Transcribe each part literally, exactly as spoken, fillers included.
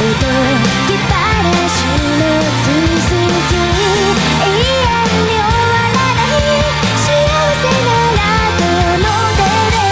気晴らしの続き、永遠に終わらない幸せならこの手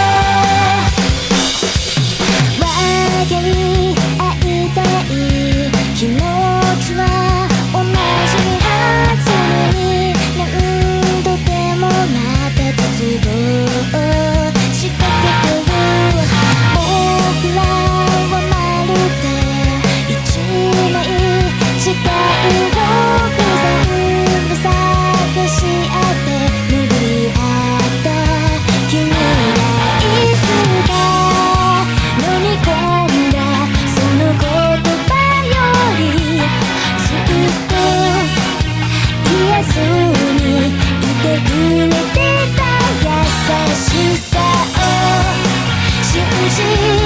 で分かり合いたい気持ちは同じはずなのに、何度でもまた絶望しかけてる。僕らはまるで一枚違う偶然を探し合って巡り合った君がいつか飲み込んだその言葉よりずっと言えずにいてくれてた優しさを信じ